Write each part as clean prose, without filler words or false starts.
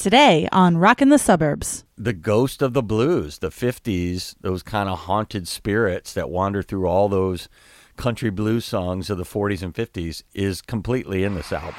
Today on Rockin' the Suburbs. The ghost of the blues, the 50s, those kind of haunted spirits that wander through all those country blues songs of the 40s and 50s is completely in this album.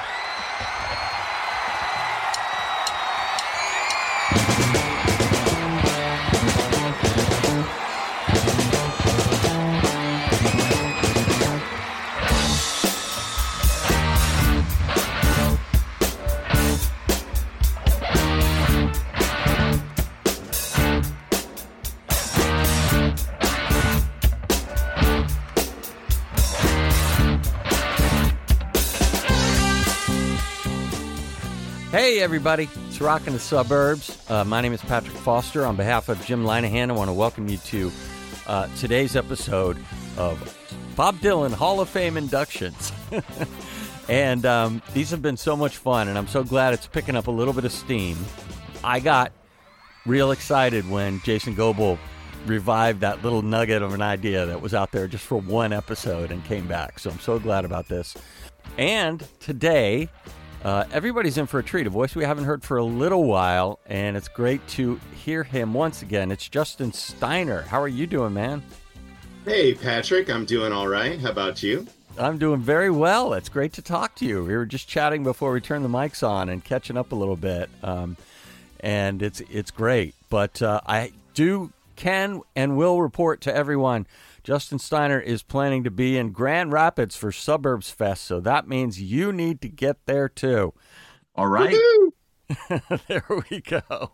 Hey, everybody. It's Rockin' the Suburbs. My name is Patrick Foster. On behalf of Jim Linehan, I want to welcome you to today's episode of Bob Dylan Hall of Fame inductions. And these have been so much fun, and I'm so glad it's picking up a little bit of steam. I got real excited when Jason Goebel revived that little nugget of an idea that was out there just for one episode and came back. So I'm so glad about this. And today, everybody's in for a treat, a voice we haven't heard for a little while, and it's great to hear him once again. It's Justin Steiner. How are you doing, man? Hey, Patrick. I'm doing all right. How about you? I'm doing very well. It's great to talk to you. We were just chatting before we turned the mics on and catching up a little bit, and it's great. But I can and will report to everyone, Justin Steiner is planning to be in Grand Rapids for Suburbs Fest, so that means you need to get there too. All right. There we go.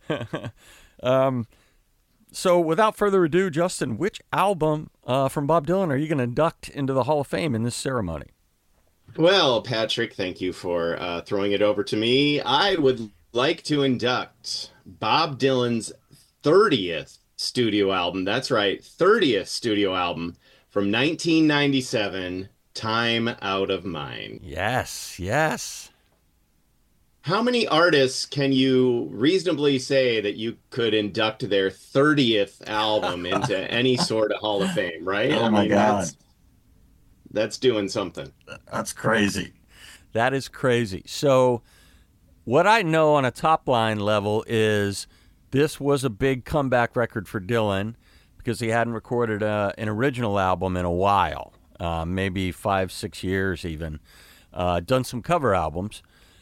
So without further ado, Justin, which album from Bob Dylan are you going to induct into the Hall of Fame in this ceremony? Well, Patrick, thank you for throwing it over to me. I would like to induct Bob Dylan's 30th studio album. That's right, 30th studio album from 1997, Time Out of Mind. Yes. How many artists can you reasonably say that you could induct their 30th album into any sort of Hall of Fame, right? Oh, my God. That's doing something. That's crazy. That is crazy. So what I know on a top line level is this was a big comeback record for Dylan because he hadn't recorded an original album in a while, maybe 5-6 years even. Done some cover albums,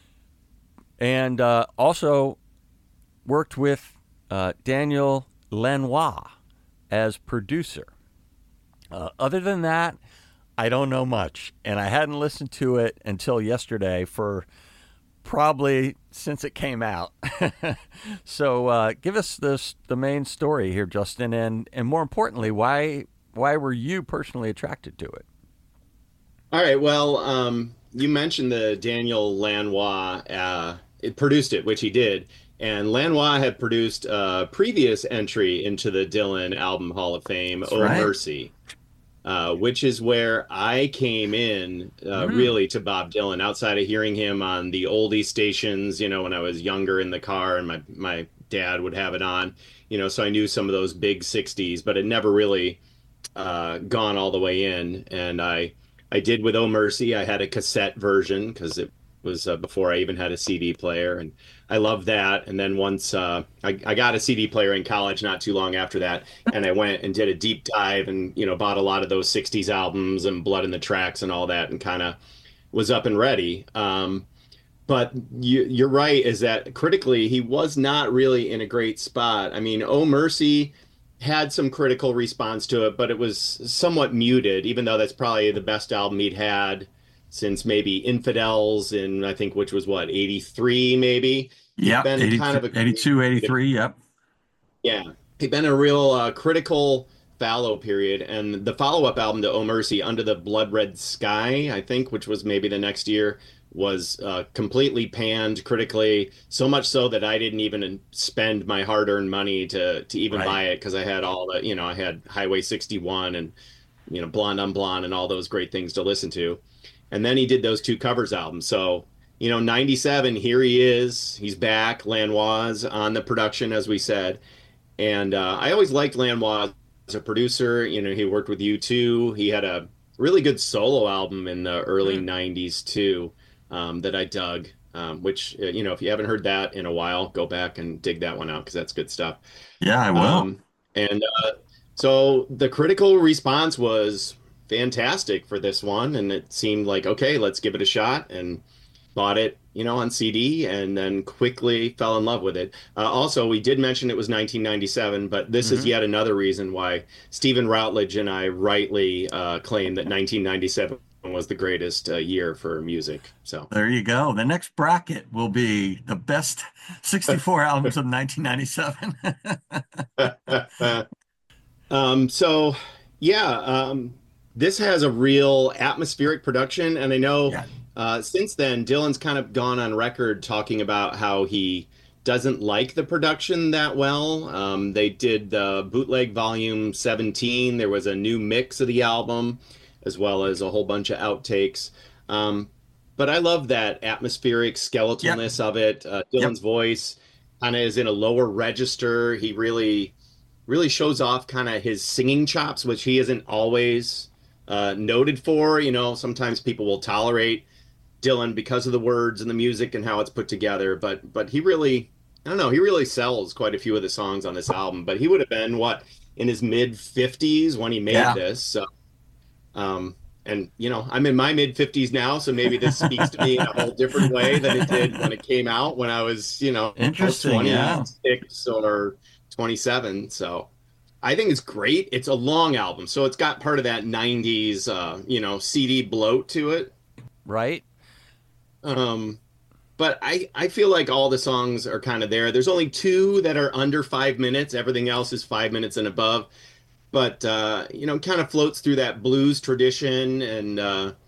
and also worked with Daniel Lanois as producer. Other than that, I don't know much, and I hadn't listened to it until yesterday for probably since it came out. So give us the main story here, Justin, and more importantly, why were you personally attracted to it? All right, well, you mentioned the Daniel Lanois, it produced it, which he did, and Lanois had produced a previous entry into the Dylan Album Hall of Fame, That's Oh right. Mercy, which is where I came in really to Bob Dylan, outside of hearing him on the oldie stations, when I was younger in the car and my dad would have it on, so I knew some of those big 60s, but it never really gone all the way in. And I did with Oh Mercy. I had a cassette version because it was before I even had a CD player, and I loved that. And then once I got a CD player in college not too long after that, and I went and did a deep dive and bought a lot of those 60s albums and Blood in the Tracks and all that, and kind of was up and ready. But you're right, is that critically he was not really in a great spot. I mean, Oh Mercy had some critical response to it, but it was somewhat muted, even though that's probably the best album he'd had since maybe Infidels in, I think, which was what, 83 maybe? Yeah, Been 82, kind of a 82, 83, yep. Yeah, he'd been a real critical fallow period. And the follow-up album to Oh Mercy, Under the Blood Red Sky, I think, which was maybe the next year, was completely panned critically, so much so that I didn't even spend my hard-earned money to even buy it, because I had all the, I had Highway 61 and, Blonde on Blonde and all those great things to listen to. And then he did those two covers albums. So, 97, here he is. He's back. Lanois on the production, as we said. And I always liked Lanois as a producer. He worked with U2. He had a really good solo album in the early 90s, too, that I dug. which, if you haven't heard that in a while, go back and dig that one out because that's good stuff. Yeah, I will. And so the critical response was fantastic for this one, and it seemed like, okay, let's give it a shot, and bought it, on CD, and then quickly fell in love with it. Also, we did mention it was 1997, but this is yet another reason why Stephen Routledge and I rightly claim that 1997 was the greatest year for music. So there you go. The next bracket will be the best 64 albums of 1997. So yeah, this has a real atmospheric production, and I know since then Dylan's kind of gone on record talking about how he doesn't like the production that well. They did the bootleg volume 17. There was a new mix of the album, as well as a whole bunch of outtakes. But I love that atmospheric skeletalness of it. Dylan's voice kind of is in a lower register. He really shows off kind of his singing chops, which he isn't always noted for. Sometimes people will tolerate Dylan because of the words and the music and how it's put together. But he really, I don't know, he really sells quite a few of the songs on this album. But he would have been, in his mid-50s when he made this. So, and, I'm in my mid-50s now, so maybe this speaks to me in a whole different way than it did when it came out when I was, Interesting, 26 or 27. So I think it's great. It's a long album, so it's got part of that 90s, CD bloat to it. Right. But I feel like all the songs are kind of there. There's only 2 that are under 5 minutes. Everything else is 5 minutes and above. But, kind of floats through that blues tradition. And,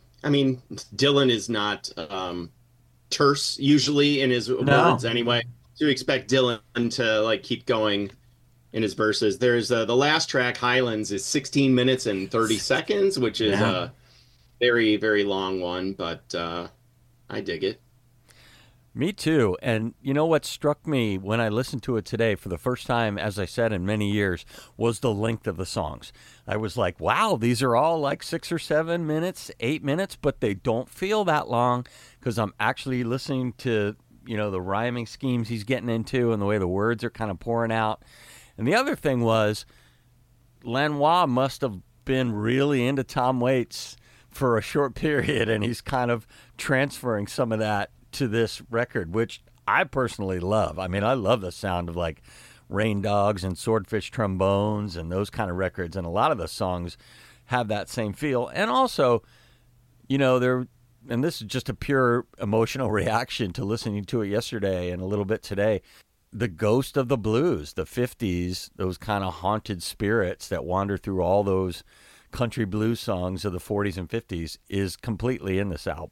Dylan is not terse usually in his words anyway. So you expect Dylan to, keep going in his verses. There's the last track, Highlands, is 16 minutes and 30 seconds, which is a very, very long one. But I dig it. Me too. And what struck me when I listened to it today for the first time, as I said, in many years, was the length of the songs. I was like, wow, these are all 6 or 7 minutes, 8 minutes, but they don't feel that long because I'm actually listening to, the rhyming schemes he's getting into and the way the words are kind of pouring out. And the other thing was Lanois must have been really into Tom Waits for a short period, and he's kind of transferring some of that to this record, which I personally love. I love the sound of Rain Dogs and Swordfish Trombones and those kind of records, and a lot of the songs have that same feel. And also, and this is just a pure emotional reaction to listening to it yesterday and a little bit today, the ghost of the blues, the 50s, those kind of haunted spirits that wander through all those country blues songs of the 40s and 50s is completely in this album.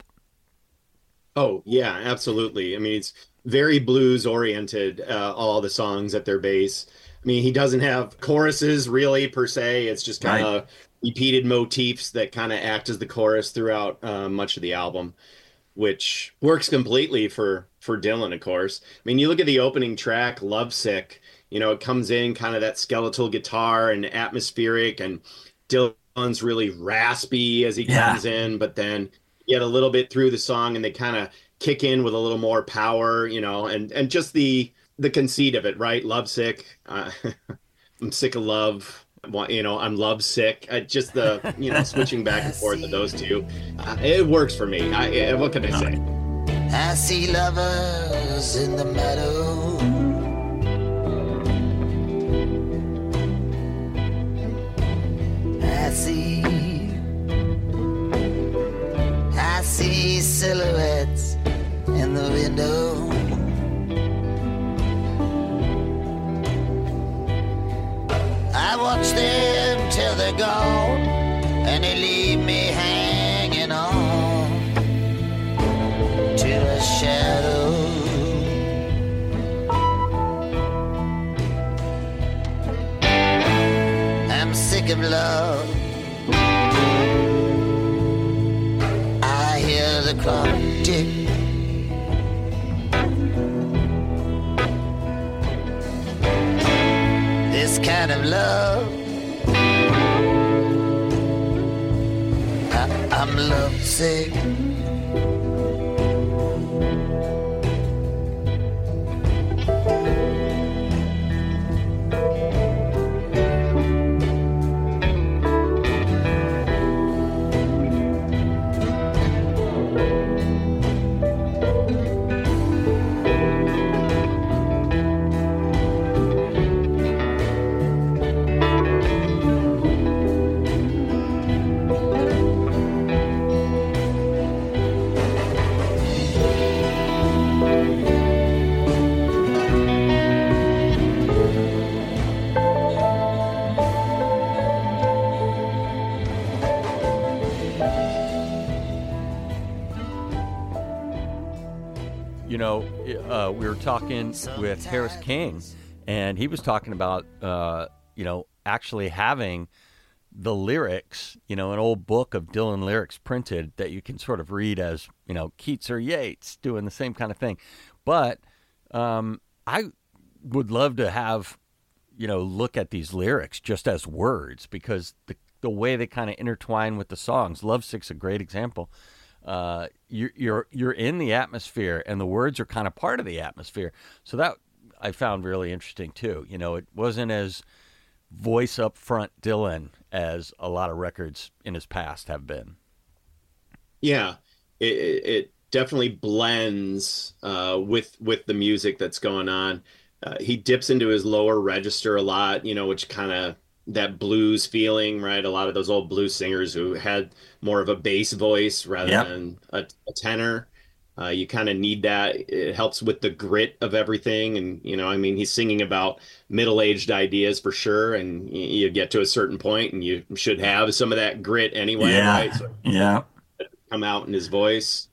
Oh, yeah, absolutely. It's very blues oriented, all the songs at their base. He doesn't have choruses really per se. It's just kind of repeated motifs that kind of act as the chorus throughout much of the album, which works completely for Dylan, of course. You look at the opening track, Lovesick, it comes in kind of that skeletal guitar and atmospheric, and Dylan's really raspy as he comes in, but then get a little bit through the song and they kind of kick in with a little more power, and just the conceit of it, right? Lovesick. I'm sick of love. I'm lovesick. Just the, switching back and forth of those two. It works for me. What can I say? I see lovers in the meadow. I see silhouettes in the window. I watch them till they're gone, and they leave me hanging on to a shadow. I'm sick of love. I hear the clock tick. This kind of love, I'm lovesick. we were talking with Harris King, and he was talking about, actually having the lyrics, an old book of Dylan lyrics printed that you can sort of read as, Keats or Yeats doing the same kind of thing. But I would love to have, look at these lyrics just as words, because the way they kind of intertwine with the songs. Lovesick's a great example. You're in the atmosphere, and the words are kind of part of the atmosphere. So that I found really interesting too. It wasn't as voice up front Dylan as a lot of records in his past have been. Yeah, it definitely blends with the music that's going on. He dips into his lower register a lot, which kind of that blues feeling, right? A lot of those old blues singers who had more of a bass voice rather than a tenor. You kind of need that. It helps with the grit of everything. And, he's singing about middle-aged ideas for sure. And you get to a certain point and you should have some of that grit anyway, right? So come out in his voice.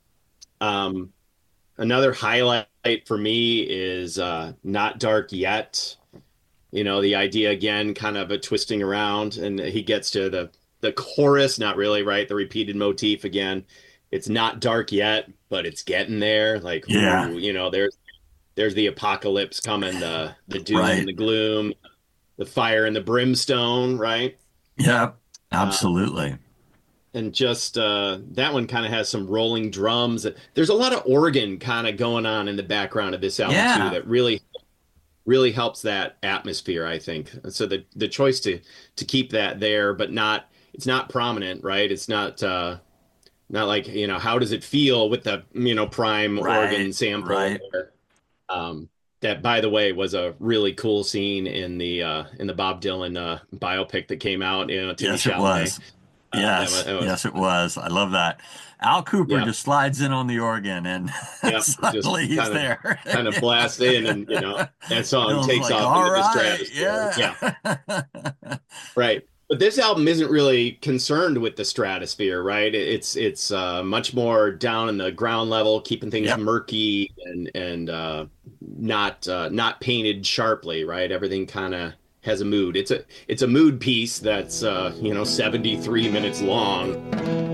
Another highlight for me is Not Dark Yet. The idea again, kind of a twisting around, and he gets to the chorus, not really, right? The repeated motif again. It's not dark yet, but it's getting there. Like, ooh, there's the apocalypse coming, the doom and the gloom, the fire and the brimstone, right? Yeah, absolutely. And just that one kind of has some rolling drums. There's a lot of organ kind of going on in the background of this album too, that really helps that atmosphere, I think. So the choice to keep that there, but it's not prominent, right? It's not like, how does it feel with the, prime organ sample there? That, by the way, was a really cool scene in the Bob Dylan biopic that came out. Timmy Yes, Chalamet. it was. Yes, it was. I love that. Al Cooper just slides in on the organ and suddenly he's there. Kind of blasts in, and that song Bill's takes like, off into right, the stratosphere. Right. But this album isn't really concerned with the stratosphere, right? It's much more down in the ground level, keeping things murky and not painted sharply, right? Everything kind of has a mood. It's a mood piece that's 73 minutes long.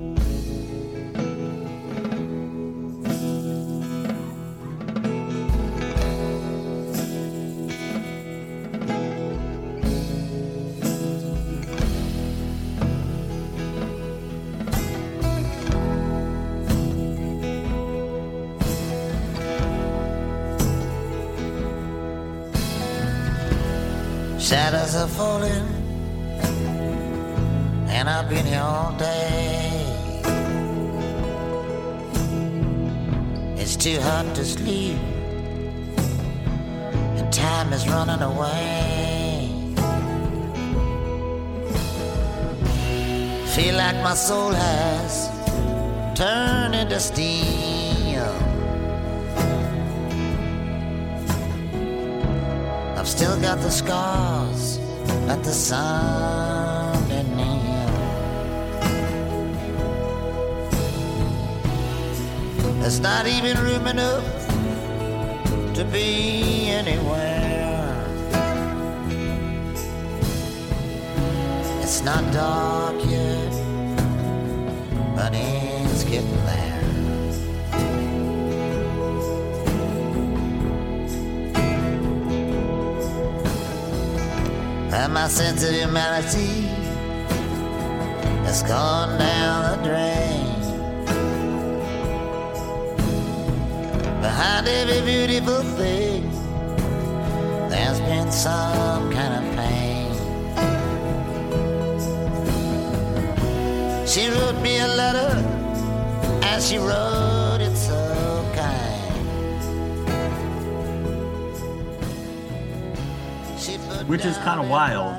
Shadows are falling, and I've been here all day. It's too hot to sleep, and time is running away. Feel like my soul has turned into steam. I've still got the scars that the sun didn't heal. There's not even room enough to be anywhere. It's not dark yet, but it's getting there. And my sense of humanity has gone down the drain. Behind every beautiful thing, there's been some kind of pain. She wrote me a letter, and she wrote it so kind. Which is kind of wild.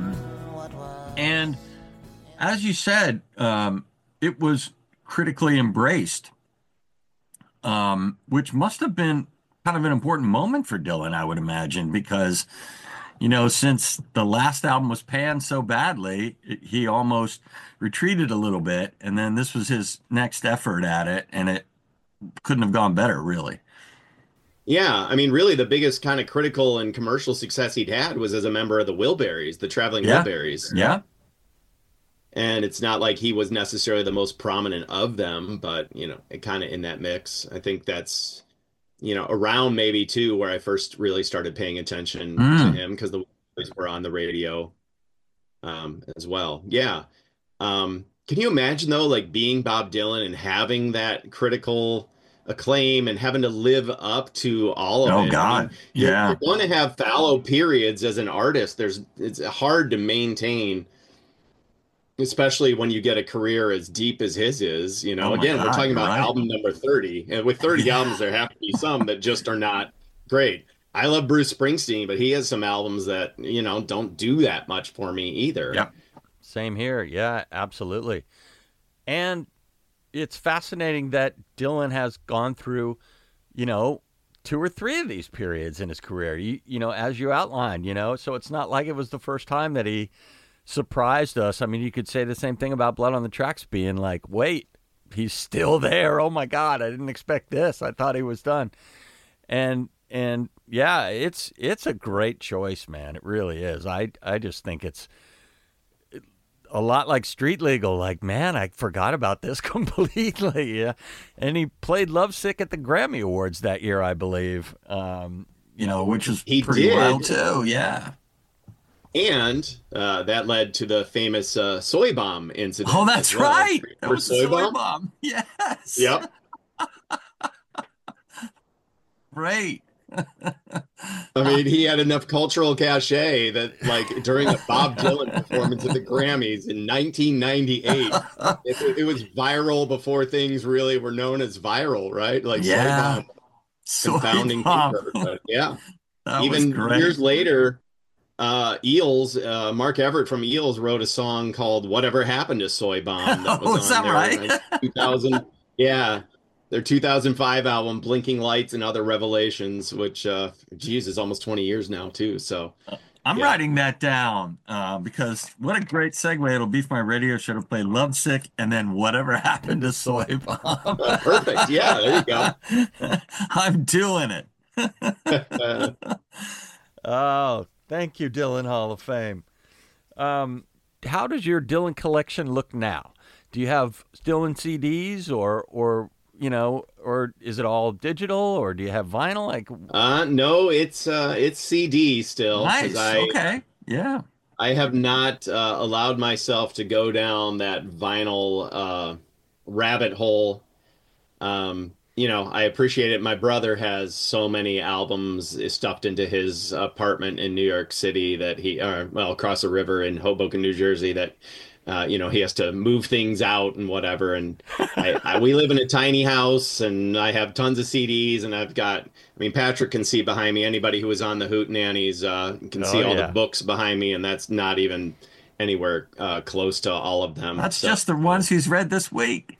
And as you said, it was critically embraced, which must have been kind of an important moment for Dylan, I would imagine, because, since the last album was panned so badly, he almost retreated a little bit. And then this was his next effort at it, and it couldn't have gone better, really. Yeah, I mean, really, the biggest kind of critical and commercial success he'd had was as a member of the Wilburys, the Traveling Yeah. Wilburys. Yeah. And it's not like he was necessarily the most prominent of them, but, it kind of in that mix. I think that's, around maybe too where I first really started paying attention to Mm. him because the Wilburys were on the radio as well. Yeah. Can you imagine though, like being Bob Dylan and having that critical acclaim and having to live up to all of Oh it? I mean, God. you're Yeah. going to have fallow periods as an artist. It's hard to maintain, especially when you get a career as deep as his is. Oh my Again, we're God. talking You're about right. album number 30, and with 30 Yeah. albums, there have to be some that just are not great. I love Bruce Springsteen, but he has some albums that, don't do that much for me either. Yep. Same here. Yeah, absolutely. And it's fascinating that Dylan has gone through, 2 or 3 of these periods in his career, as you outlined, so it's not like it was the first time that he surprised us. I mean, you could say the same thing about Blood on the Tracks being like, wait, he's still there. Oh my God, I didn't expect this. I thought he was done. And yeah, it's a great choice, man. It really is. I just think it's a lot like Street Legal. Like, man, I forgot about this completely. Yeah. And he played Lovesick at the Grammy Awards that year, I believe. Which is He pretty did. wild too. Yeah. And that led to the famous soy bomb incident. Oh, that's as well. right. That For was the soy bomb. Yes. Yep. Great. I mean, he had enough cultural cachet that, like, during a Bob Dylan performance at the Grammys in 1998, it was viral before things really were known as viral, right? Like, Yeah. soy bomb, confounding keeper. But yeah. That was Even great. years later, Eels, Mark Everett from Eels wrote a song called "Whatever Happened to Soy Bomb." That was Oh, is that their, right? 2000, yeah, their 2005 album "Blinking Lights and Other Revelations," which, geez, is almost 20 years now too. So I'm yeah. writing that down because what a great segue it'll be for my radio show to play Lovesick and then Whatever Happened to Soy Bomb. Perfect. Yeah, there you go. I'm doing it. Oh, thank you, Dylan Hall of Fame. How does your Dylan collection look now? Do you have Dylan CDs or is it all digital, or do you have vinyl? Like, No, it's CD still. 'Cause Nice. Okay. Yeah. I have not allowed myself to go down that vinyl rabbit hole. I appreciate it. My brother has so many albums stuffed into his apartment in New York City that across the river in Hoboken, New Jersey, that he has to move things out and whatever. And we live in a tiny house, and I have tons of CDs, and Patrick can see behind me. Anybody who was on the Hootenannies can see all the books behind me, and that's not even anywhere close to all of them. That's just the ones he's read this week.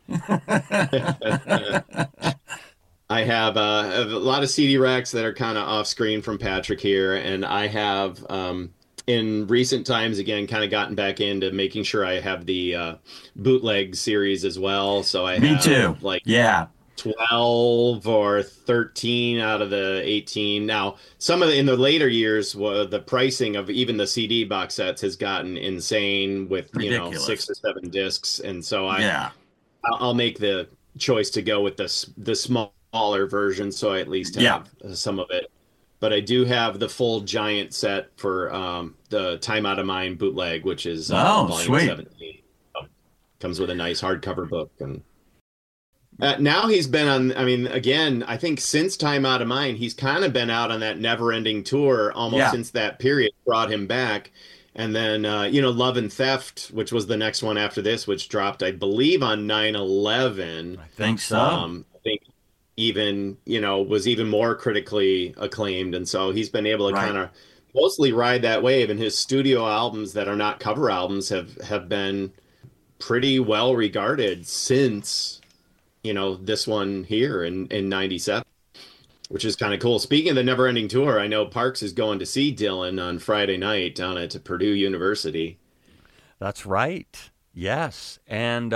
I have a lot of CD racks that are kind of off screen from Patrick here, and I have in recent times again kind of gotten back into making sure I have the bootleg series as well. So I Me have too. like Yeah. 12 or 13 out of the 18. Now, in the later years, the pricing of even the CD box sets has gotten insane with Ridiculous. 6 or 7 discs, and so Yeah. I'll make the choice to go with the smaller version, so I at least have some of it. But I do have the full giant set for the Time Out of Mind bootleg, which is volume sweet. 17. Comes with a nice hardcover book. And now he's been on, again, I think since Time Out of Mind, he's kind of been out on that never-ending tour almost since that period brought him back. And then, Love and Theft, which was the next one after this, which dropped, I believe, on 9/11. I think so. I think even, was even more critically acclaimed. And so he's been able to kind of mostly ride that wave. And his studio albums that are not cover albums have been pretty well regarded since, this one here in 97. Which is kind of cool. Speaking of the Never Ending Tour, I know Parks is going to see Dylan on Friday night down at Purdue University. that's right. Yes. And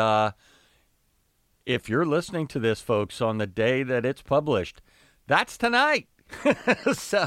if you're listening to this, folks, on the day that it's published, that's tonight. So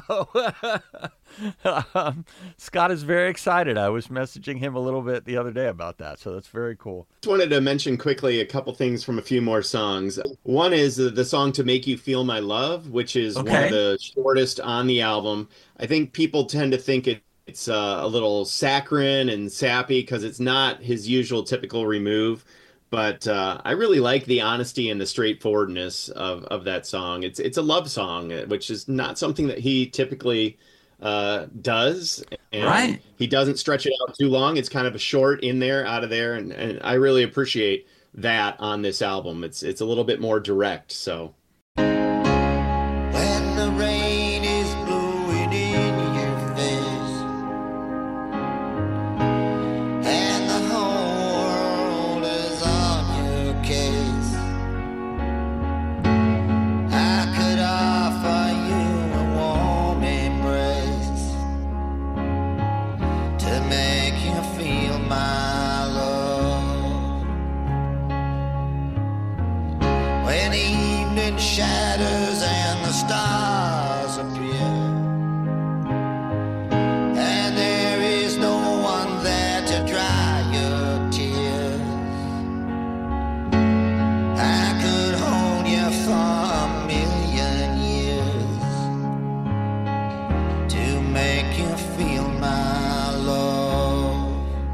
Scott is very excited. I was messaging him a little bit the other day about that, so that's very cool. Just wanted to mention quickly a couple things from a few more songs. One is the song "To Make You Feel My Love," which is one of the shortest on the album. I think people tend to think it's a little saccharine and sappy because it's not his usual typical remove. But I really like the honesty and the straightforwardness of that song. It's a love song, which is not something that he typically does. And right. He doesn't stretch it out too long. It's kind of a short in there, out of there. And I really appreciate that on this album. It's a little bit more direct. So When the rain is blowing in your face and the whole world is on your case, I could offer you a warm embrace to make you feel my love. When the evening shadows and the stars appear, and there is no one there to dry your tears, I could hold you for a million years to make you feel my love.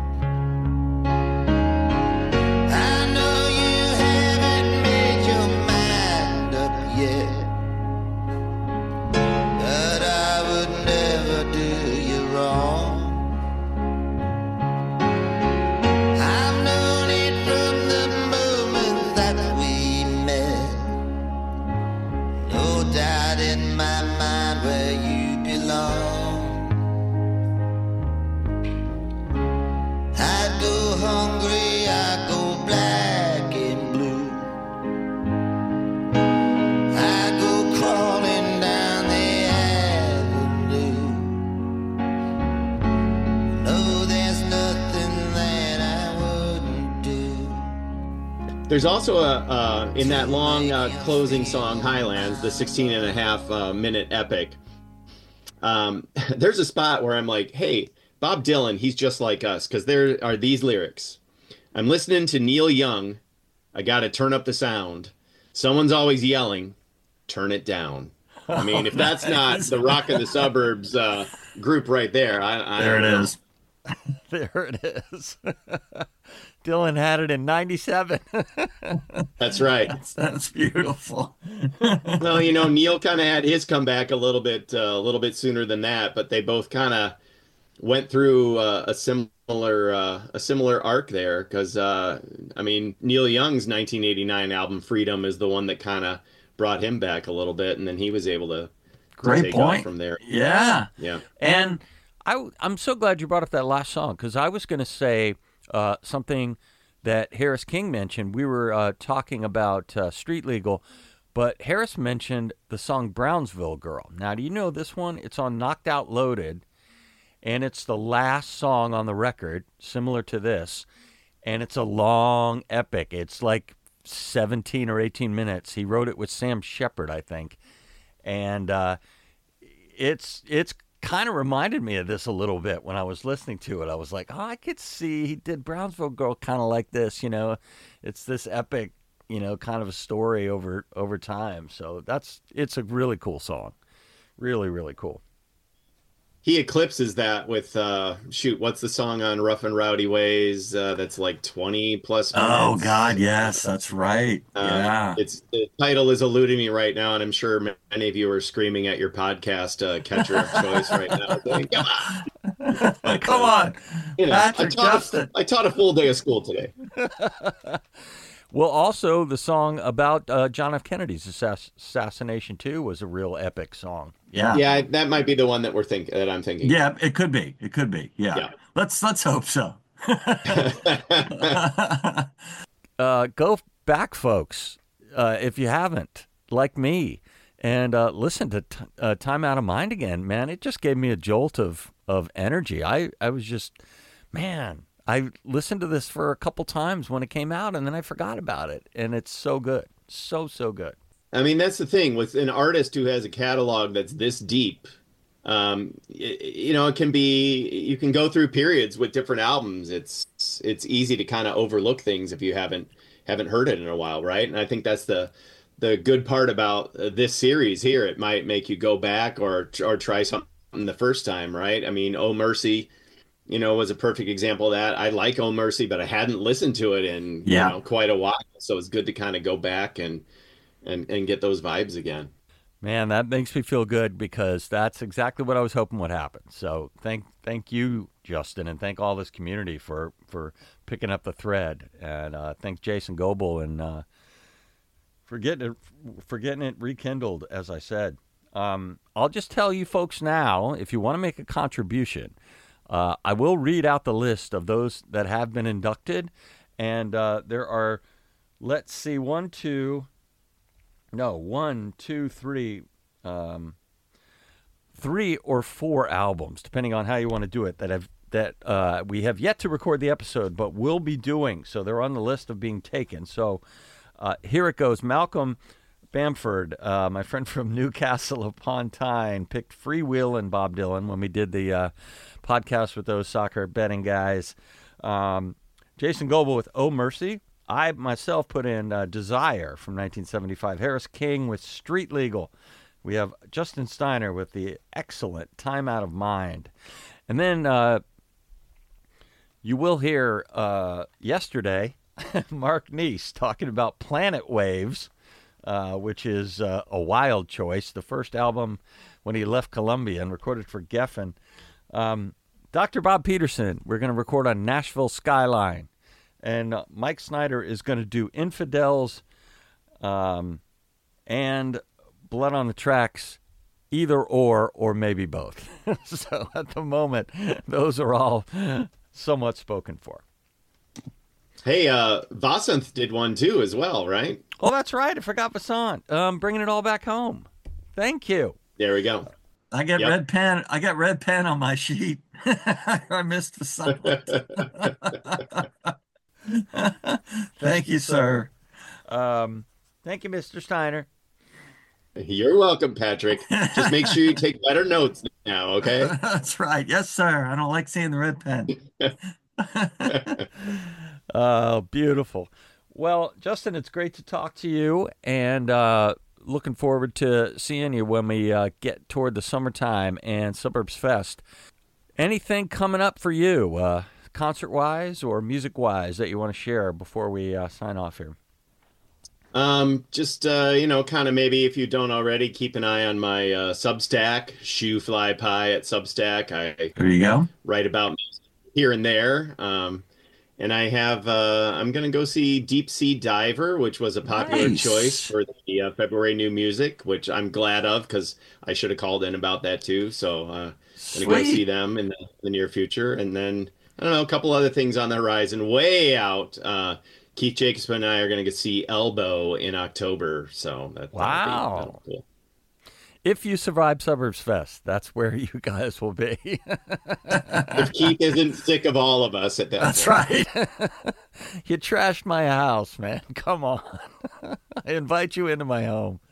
I know you haven't made your mind up yet, but I would never do you wrong. I've known it from the moment that we met. No doubt in my mind where you belong. I go hungry, I go black and blue. I go crawling down the avenue. No, there's nothing that I wouldn't do. there's also in that long closing song, Highlands, the 16 and a half minute epic. There's a spot where I'm like, hey, Bob Dylan, he's just like us, because there are these lyrics. I'm listening to Neil Young. I got to turn up the sound. Someone's always yelling, turn it down. I mean, if that's not the Rock in the Suburbs group right there, I There don't it know. is. There it is. Dylan had it in 97. That's right. That's beautiful. Well, you know, Neil kind of had his comeback a little bit sooner than that, but they both kind of went through a similar arc there. Because I mean, Neil Young's 1989 album Freedom is the one that kind of brought him back a little bit, and then he was able to Great take point. off from there. Yeah. Yeah. And I'm so glad you brought up that last song, because I was going to say something that Harris King mentioned. We were talking about Street Legal, but Harris mentioned the song Brownsville Girl. Now, do you know this one? It's on Knocked Out Loaded, and it's the last song on the record, similar to this, and it's a long epic. It's like 17 or 18 minutes. He wrote it with Sam Shepard, I think, and it's kind of reminded me of this a little bit when I was listening to it. I was like, oh, I could see he did Brownsville Girl kind of like this, you know. It's this epic, you know, kind of a story over time. So it's a really cool song. Really, really cool. He eclipses that with what's the song on Rough and Rowdy Ways that's like 20 plus minutes? Oh God, yes, that's right. Yeah. It's the title is eluding me right now, and I'm sure many of you are screaming at your podcast catcher of choice right now. Going, come on, Come on. you know, Patrick Justin. I taught a full day of school today. Well, also the song about John F. Kennedy's assassination too was a real epic song. Yeah. Yeah, that might be the one that I'm thinking. Yeah, it could be. It could be. Yeah. Yeah. Let's hope so. Go back, folks, if you haven't, like me, and listen to Time Out of Mind again, man. It just gave me a jolt of energy. I was just, man, I listened to this for a couple times when it came out, and then I forgot about it, and it's so good. So good. I mean, that's the thing with an artist who has a catalog that's this deep. It can be, you can go through periods with different albums. It's easy to kind of overlook things if you haven't heard it in a while, right? And I think that's the good part about this series here. It might make you go back or try something the first time, right? I mean, Oh Mercy, was a perfect example of that. I like Oh Mercy, but I hadn't listened to it in quite a while, so it's good to kind of go back and get those vibes again. Man, that makes me feel good because that's exactly what I was hoping would happen. So thank you, Justin, and thank all this community for picking up the thread, and thank Jason Goebel and for getting it rekindled. As I said, I'll just tell you folks now, if you want to make a contribution, I will read out the list of those that have been inducted, and there are, let's see, 3 or 4 albums, depending on how you want to do it, that we have yet to record the episode, but will be doing. So they're on the list of being taken. So here it goes. Malcolm Bamford, my friend from Newcastle upon Tyne, picked Free Will and Bob Dylan when we did the podcast with those soccer betting guys. Jason Goebel with Oh Mercy. I myself put in Desire from 1975. Harris King with Street Legal. We have Justin Steiner with the excellent Time Out of Mind. And then you will hear yesterday Mark Neese talking about Planet Waves, which is a wild choice. The first album when he left Columbia and recorded for Geffen. Dr. Bob Peterson, we're going to record on Nashville Skyline. And Mike Snyder is going to do Infidels and Blood on the Tracks, either or maybe both. So at the moment, those are all somewhat spoken for. Hey, Vasanth did one too as well, right? Oh, that's right. I forgot Vasanth. Bringing it all back home. Thank you. There we go. I got red pen. I got red pen on my sheet. I missed Vasanth. Thank you, sir. Thank you, Mr. Steiner. You're welcome, Patrick. Just make sure you take better notes now, okay? That's right. Yes, sir. I don't like seeing the red pen. Oh, beautiful. Well, Justin, it's great to talk to you, and looking forward to seeing you when we get toward the summertime and Suburbs Fest. Anything coming up for you? Concert-wise or music-wise that you want to share before we sign off here? Just kind of maybe if you don't already, keep an eye on my Substack, Shoe Fly Pie at Substack. There you go. Write about music here and there. And I have I'm gonna go see Deep Sea Diver, which was a popular choice for the February New Music, which I'm glad of because I should have called in about that too. So gonna go see them in the near future, and then I don't know, a couple other things on the horizon. Way out, Keith Jacobson and I are going to see Elbow in October. So that'll be cool. If you survive Suburbs Fest, that's where you guys will be. If Keith isn't sick of all of us at that That's point. right. You trashed my house, man. Come on. I invite you into my home.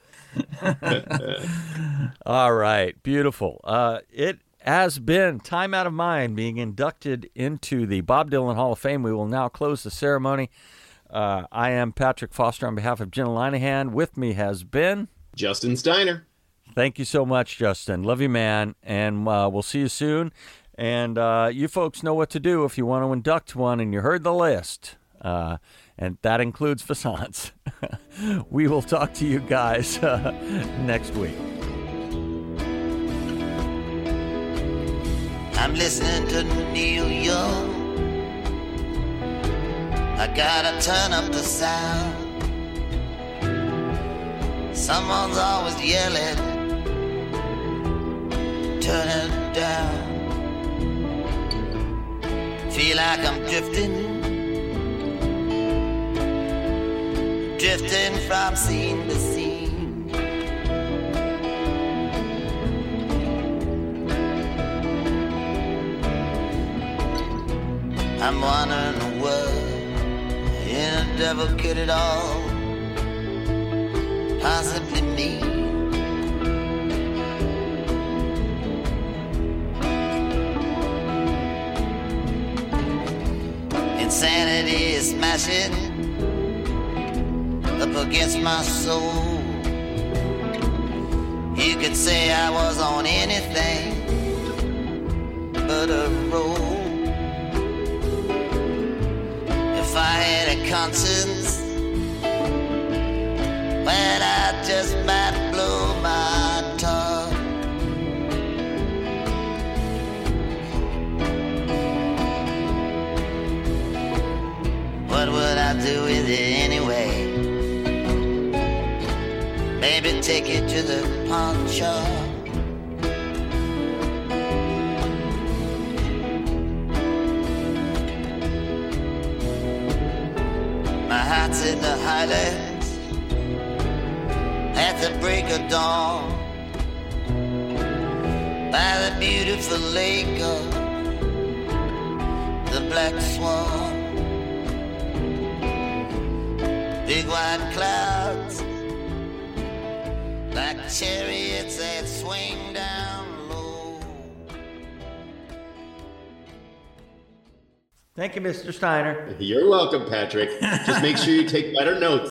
All right. Beautiful. It has been Time Out of Mind being inducted into the Bob Dylan Hall of Fame. We will now close the ceremony. I am Patrick Foster on behalf of Jenna Linehan. With me has been Justin Steiner. Thank you so much, Justin. Love you, man. And we'll see you soon. And you folks know what to do if you want to induct one and you heard the list. And that includes Vasanth. We will talk to you guys next week. I'm listening to Neil Young. I gotta turn up the sound. Someone's always yelling, turn it down. Feel like I'm drifting from scene to scene. I'm wondering what in the devil could it all possibly me. Insanity is smashing up against my soul. You could say I was on anything but a roll. If I had a conscience, well, I just might blow my top. What would I do with it anyway? Maybe take it to the pawn shop. My heart's in the highlands at the break of dawn, by the beautiful lake of the Black Swan. Big white clouds like chariots that swing down low. Thank you, Mr. Steiner. You're welcome, Patrick. Just make sure you take better notes